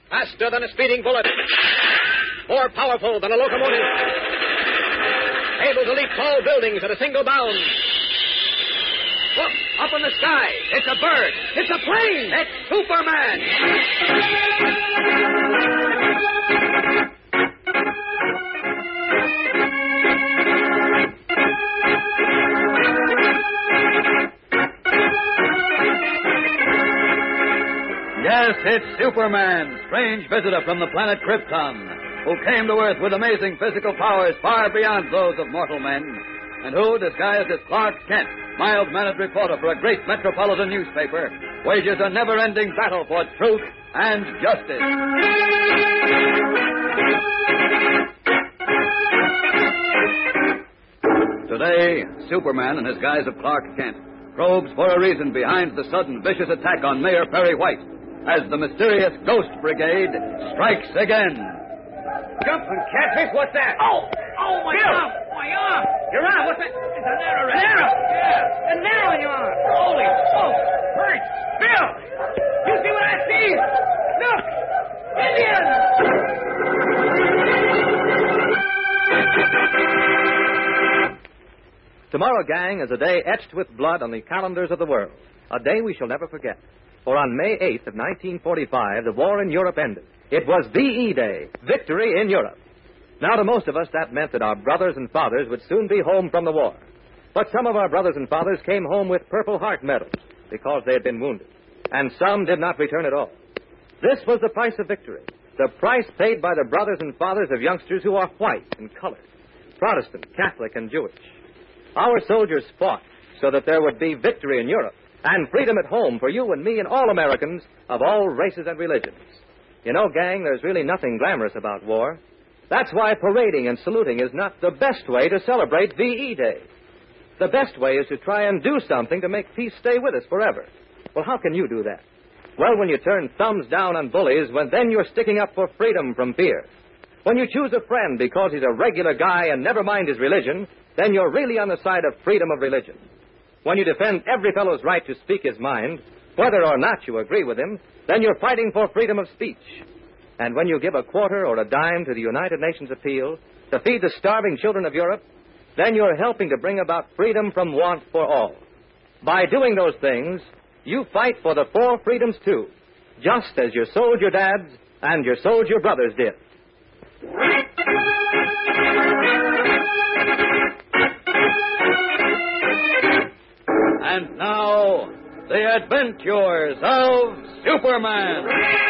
Faster than a speeding bullet. More powerful than a locomotive. Able to leap tall buildings at a single bound. Look, up in the sky. It's a bird. It's a plane. It's Superman. Yes, it's Superman, strange visitor from the planet Krypton, who came to Earth with amazing physical powers far beyond those of mortal men, and who, disguised as Clark Kent, mild-mannered reporter for a great metropolitan newspaper, wages a never-ending battle for truth and justice. Today, Superman, in his guise of Clark Kent, probes for a reason behind the sudden vicious attack on Mayor Perry White, as the mysterious Ghost Brigade strikes again. Jumping catfish, what's that? Oh, my Bill! arm. My arm. Your arm, what's that? It's an arrow. An arrow? Yeah. An arrow in your arm. Holy smoke. Hurt. Bill! You see what I see? Look! Indians! Tomorrow, gang, is a day etched with blood on the calendars of the world. A day we shall never forget. For on May 8th of 1945, the war in Europe ended. It was VE Day, victory in Europe. Now, to most of us, that meant that our brothers and fathers would soon be home from the war. But some of our brothers and fathers came home with Purple Heart medals because they had been wounded. And some did not return at all. This was the price of victory. The price paid by the brothers and fathers of youngsters who are white and colored, Protestant, Catholic, and Jewish. Our soldiers fought so that there would be victory in Europe and freedom at home for you and me and all Americans of all races and religions. You know, gang, there's really nothing glamorous about war. That's why parading and saluting is not the best way to celebrate VE Day. The best way is to try and do something to make peace stay with us forever. Well, how can you do that? Well, when you turn thumbs down on bullies, then you're sticking up for freedom from fear. When you choose a friend because he's a regular guy and never mind his religion, then you're really on the side of freedom of religion. When you defend every fellow's right to speak his mind, whether or not you agree with him, then you're fighting for freedom of speech. And when you give a quarter or a dime to the United Nations appeal to feed the starving children of Europe, then you're helping to bring about freedom from want for all. By doing those things, you fight for the four freedoms too, just as your soldier dads and your soldier brothers did. And now, the adventures of Superman.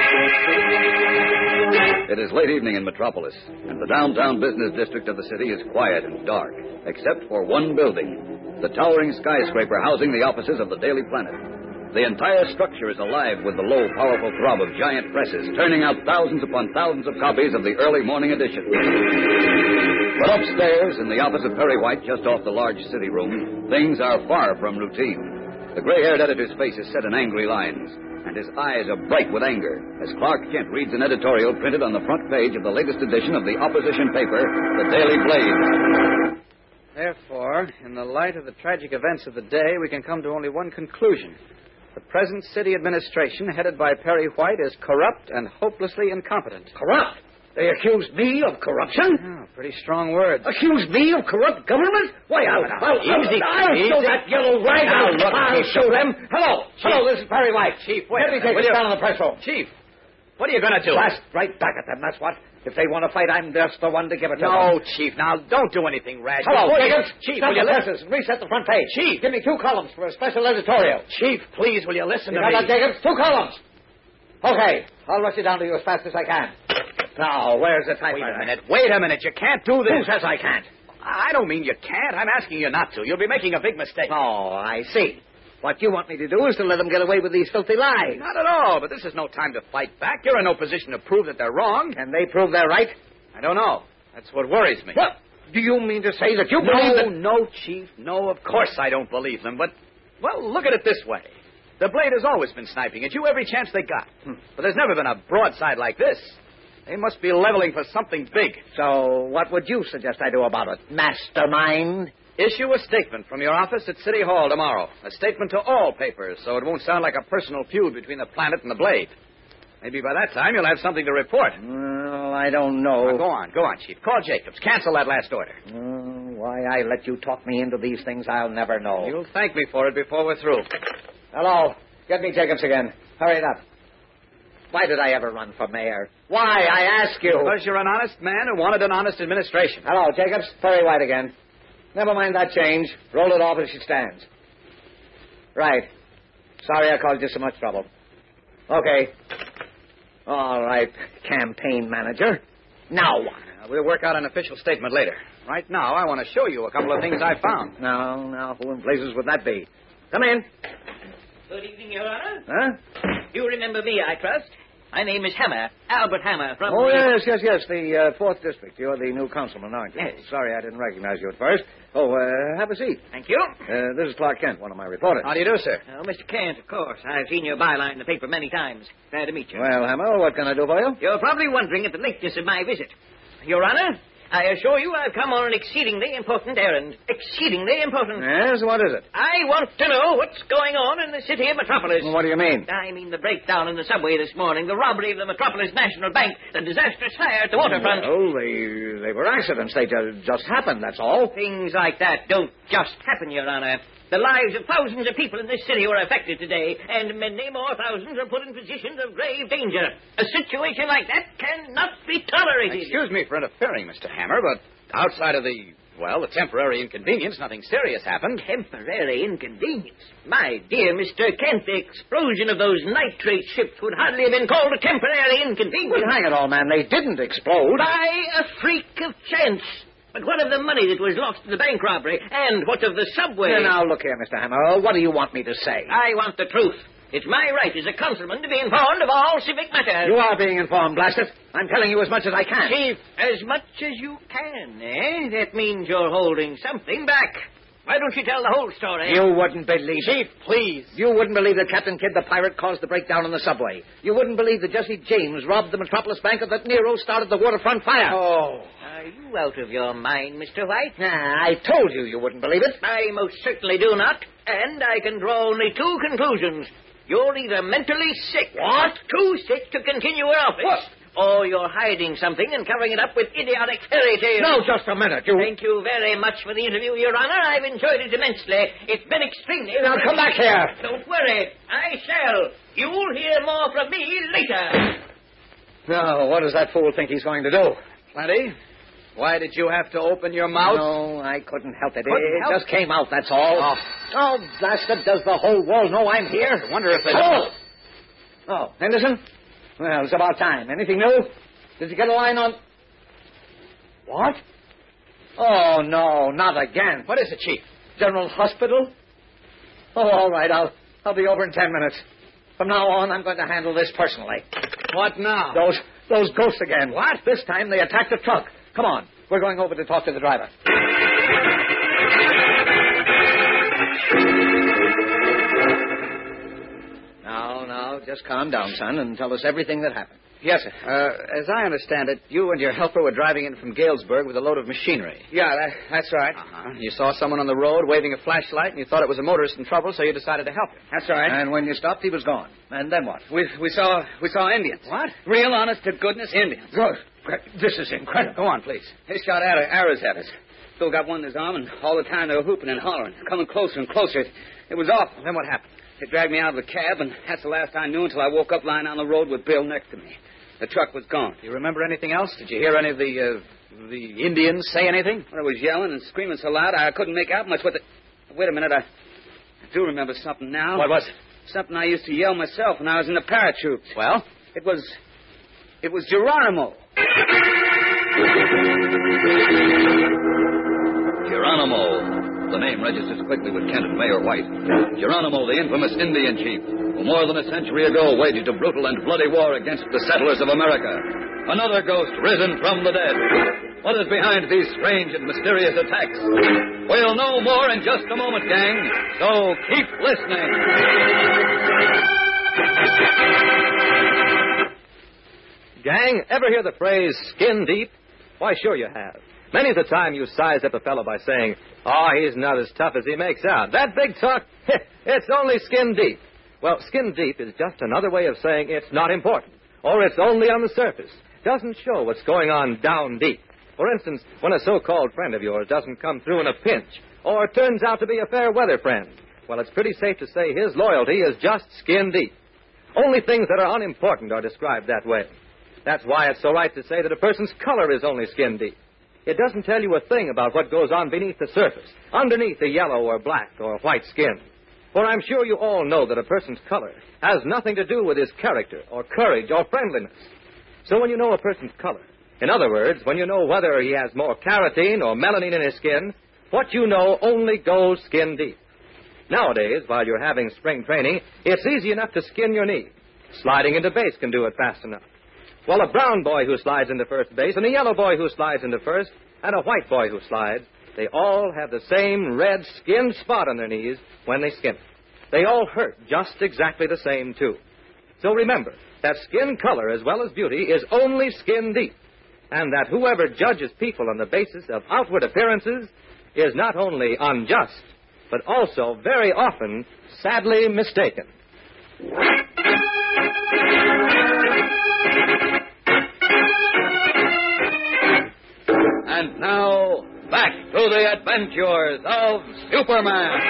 It is late evening in Metropolis, and the downtown business district of the city is quiet and dark, except for one building, the towering skyscraper housing the offices of the Daily Planet. The entire structure is alive with the low, powerful throb of giant presses, turning out thousands upon thousands of copies of the early morning edition. But upstairs, in the office of Perry White, just off the large city room, things are far from routine. The gray-haired editor's face is set in angry lines, and his eyes are bright with anger as Clark Kent reads an editorial printed on the front page of the latest edition of the opposition paper, the Daily Blade. Therefore, in the light of the tragic events of the day, we can come to only one conclusion. The present city administration, headed by Perry White, is corrupt and hopelessly incompetent. Corrupt? They accuse me of corruption? Oh, pretty strong words. Accuse me of corrupt government? Why, I'll show that yellow rag. I'll show them. Hello. Chief. Hello, this is Perry White. Chief, wait. Let me take this down in the press room. Chief, what are you going to do? Blast right back at them, that's what. If they want to fight, I'm just the one to give it to them. No, Chief, now don't do anything rash. Hello, Dickens. Chief, Stop will you the listen? presses and reset the front page. Chief. Give me 2 columns for a special editorial. Chief, please, will you listen You to got me? that, Dickens? 2 columns. Okay, I'll rush it down to you as fast as I can. Now, where's the typewriter? Wait a minute. You can't do this. Who says I can't? I don't mean you can't. I'm asking you not to. You'll be making a big mistake. Oh, I see. What you want me to do is to let them get away with these filthy lies. Not at all, but this is no time to fight back. You're in no position to prove that they're wrong. Can they prove they're right? I don't know. That's what worries me. What? Do you mean to say that you believe that... No, Chief. No, of course I don't believe them. But, well, look at it this way. The Blade has always been sniping at you every chance they got. But there's never been a broadside like this. They must be leveling for something big. So what would you suggest I do about it, mastermind? Issue a statement from your office at City Hall tomorrow. A statement to all papers, so it won't sound like a personal feud between the Planet and the Blade. Maybe by that time you'll have something to report. Well, I don't know. Now, go on, Chief. Call Jacobs. Cancel that last order. Why I let you talk me into these things, I'll never know. You'll thank me for it before we're through. Hello. Get me Jacobs again. Hurry it up. Why did I ever run for mayor? Why, I ask you? Because you're an honest man who wanted an honest administration. Hello, Jacobs. Perry White again. Never mind that change. Roll it off as she stands. Right. Sorry I caused you so much trouble. Okay. All right, campaign manager. Now what? We'll work out an official statement later. Right now, I want to show you a couple of things I found. Now, who in blazes would that be? Come in. Good evening, Your Honor. Huh? You remember me, I trust. My name is Hammer, Albert Hammer, from... Oh, yes, the 4th District. You're the new councilman, aren't you? Yes. Sorry I didn't recognize you at first. Oh, have a seat. Thank you. This is Clark Kent, one of my reporters. How do you do, sir? Oh, Mr. Kent, of course. I've seen your byline in the paper many times. Glad to meet you. Well, Hammer, what can I do for you? You're probably wondering at the lateness of my visit. Your Honor, I assure you I've come on an exceedingly important errand. Exceedingly important. Yes, what is it? I want to know what's going on in the city of Metropolis. What do you mean? I mean the breakdown in the subway this morning, the robbery of the Metropolis National Bank, the disastrous fire at the waterfront. Oh, they were accidents. They just happened, that's all. Things like that don't just happen, Your Honor. The lives of thousands of people in this city were affected today, and many more thousands are put in positions of grave danger. A situation like that cannot be tolerated. Excuse me for interfering, Mr. Hammer, but outside of the temporary inconvenience, nothing serious happened. Temporary inconvenience? My dear Mr. Kent, the explosion of those nitrate ships would hardly have been called a temporary inconvenience. Well, hang it all, man. They didn't explode. By a freak of chance. But what of the money that was lost in the bank robbery? And what of the subway? Now, look here, Mr. Hammer. What do you want me to say? I want the truth. It's my right as a councilman to be informed of all civic matters. You are being informed, blast it. I'm telling you as much as I can. Chief, as much as you can, eh? That means you're holding something back. Why don't you tell the whole story? You wouldn't believe... Chief, please. You wouldn't believe that Captain Kidd the pirate caused the breakdown on the subway. You wouldn't believe that Jesse James robbed the Metropolis Bank or that Nero started the waterfront fire. Oh. Are you out of your mind, Mr. White? I told you you wouldn't believe it. I most certainly do not. And I can draw only two conclusions. You're either mentally sick. What? Too sick to continue in office. What? Or you're hiding something and covering it up with idiotic fairy tales. No, just a minute. Thank you very much for the interview, Your Honor. I've enjoyed it immensely. It's been extremely... Now, come back here. Don't worry. I shall. You'll hear more from me later. Now, what does that fool think he's going to do? Plenty. Why did you have to open your mouth? No, I couldn't help it. Couldn't help? Just came out, that's all. Oh, blast it. Does the whole world know I'm here? I wonder if they... Oh, Henderson? Well, it's about time. Anything new? Did you get a line on... What? Oh, no, not again. What is it, Chief? General Hospital? Oh, all right. I'll be over in 10 minutes. From now on, I'm going to handle this personally. What now? Those ghosts again. What? This time they attacked a truck. Come on. We're going over to talk to the driver. Now, just calm down, son, and tell us everything that happened. Yes, sir. As I understand it, you and your helper were driving in from Galesburg with a load of machinery. Yeah, that's right. Uh-huh. You saw someone on the road waving a flashlight, and you thought it was a motorist in trouble, so you decided to help him. That's right. And when you stopped, he was gone. And then what? We saw Indians. What? Real honest-to-goodness Indians. Good. This is incredible. Go on, please. They shot arrows at us. Phil got one in his arm, and all the time they were whooping and hollering, coming closer and closer. It was awful. Then what happened? They dragged me out of the cab, and that's the last I knew until I woke up lying on the road with Bill next to me. The truck was gone. Do you remember anything else? Did you hear any of the Indians say anything? Well, I was yelling and screaming so loud I couldn't make out much what the... Wait a minute, I do remember something now. What was it? Something I used to yell myself when I was in the paratroops. Well? It was Geronimo. Geronimo. The name registers quickly with Kent and Mayor White. Geronimo, the infamous Indian chief, who more than a century ago waged a brutal and bloody war against the settlers of America. Another ghost risen from the dead. What is behind these strange and mysterious attacks? We'll know more in just a moment, gang, so keep listening. Gang, ever hear the phrase skin deep? Why, sure you have. Many's the time you size up a fellow by saying, "Oh, he's not as tough as he makes out. That big talk, it's only skin deep." Well, skin deep is just another way of saying it's not important. or it's only on the surface, doesn't show what's going on down deep. For instance, when a so-called friend of yours doesn't come through in a pinch, or turns out to be a fair-weather friend, well, it's pretty safe to say his loyalty is just skin deep. Only things that are unimportant are described that way. That's why it's so right to say that a person's color is only skin deep. It doesn't tell you a thing about what goes on beneath the surface, underneath the yellow or black or white skin. For I'm sure you all know that a person's color has nothing to do with his character or courage or friendliness. So when you know a person's color, in other words, when you know whether he has more carotene or melanin in his skin, what you know only goes skin deep. Nowadays, while you're having spring training, it's easy enough to skin your knee. Sliding into base can do it fast enough. Well, a brown boy who slides into first base and a yellow boy who slides into first and a white boy who slides, they all have the same red skin spot on their knees when they skin it. They all hurt just exactly the same, too. So remember that skin color as well as beauty is only skin deep, and that whoever judges people on the basis of outward appearances is not only unjust, but also very often sadly mistaken. And now, back to the adventures of Superman.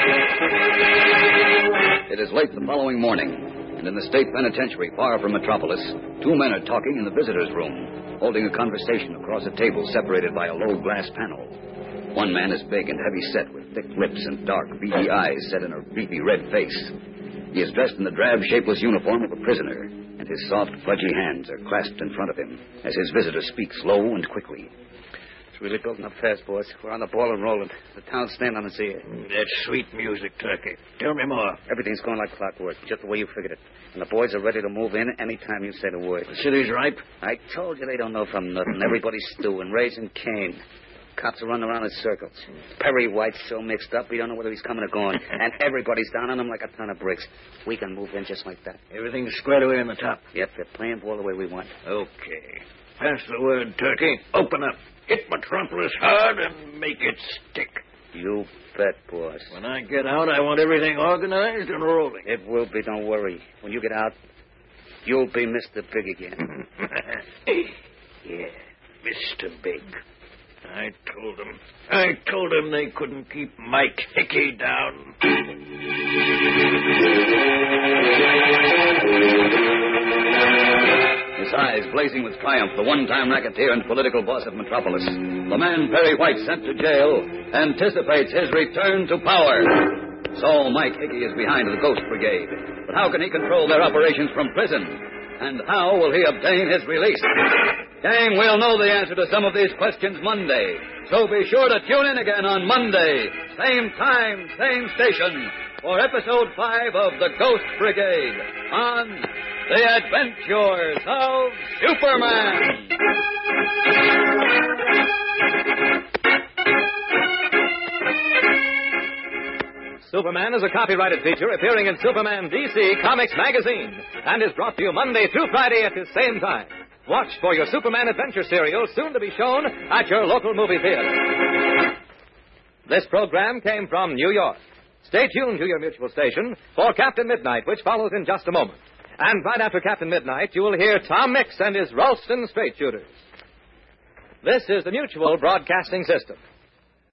It is late the following morning, and in the state penitentiary far from Metropolis, two men are talking in the visitor's room, holding a conversation across a table separated by a low glass panel. One man is big and heavy-set, with thick lips and dark, beady eyes set in a beefy red face. He is dressed in the drab, shapeless uniform of a prisoner, and his soft, pudgy hands are clasped in front of him as his visitor speaks low and quickly. It's really building up fast, boys. We're on the ball and rolling. The town's standing on its ear. That's sweet music, Turkey. Tell me more. Everything's going like clockwork, just the way you figured it. And the boys are ready to move in anytime you say the word. The city's ripe? I told you they don't know from nothing. Everybody's stewing, raising Cain. Cops are running around in circles. Perry White's so mixed up, we don't know whether he's coming or going. And everybody's down on him like a ton of bricks. We can move in just like that. Everything's squared away on the top. Yep, they're playing ball the way we want. Okay. Pass the word, Turkey. Open up. Hit Metropolis hard and make it stick. You bet, boss. When I get out, I want everything organized and rolling. It will be, don't worry. When you get out, you'll be Mr. Big again. Yeah, Mr. Big. I told them they couldn't keep Mike Hickey down. His eyes blazing with triumph, the one-time racketeer and political boss of Metropolis, the man Perry White sent to jail, anticipates his return to power. So Mike Hickey is behind the Ghost Brigade. But how can he control their operations from prison? And how will he obtain his release? Gang, we'll know the answer to some of these questions Monday. So be sure to tune in again on Monday, same time, same station, for Episode 5 of The Ghost Brigade on The Adventures of Superman. Superman is a copyrighted feature appearing in Superman DC Comics magazine and is brought to you Monday through Friday at the same time. Watch for your Superman adventure serial soon to be shown at your local movie theater. This program came from New York. Stay tuned to your mutual station for Captain Midnight, which follows in just a moment. And right after Captain Midnight, you will hear Tom Mix and his Ralston Straight Shooters. This is the Mutual Broadcasting System.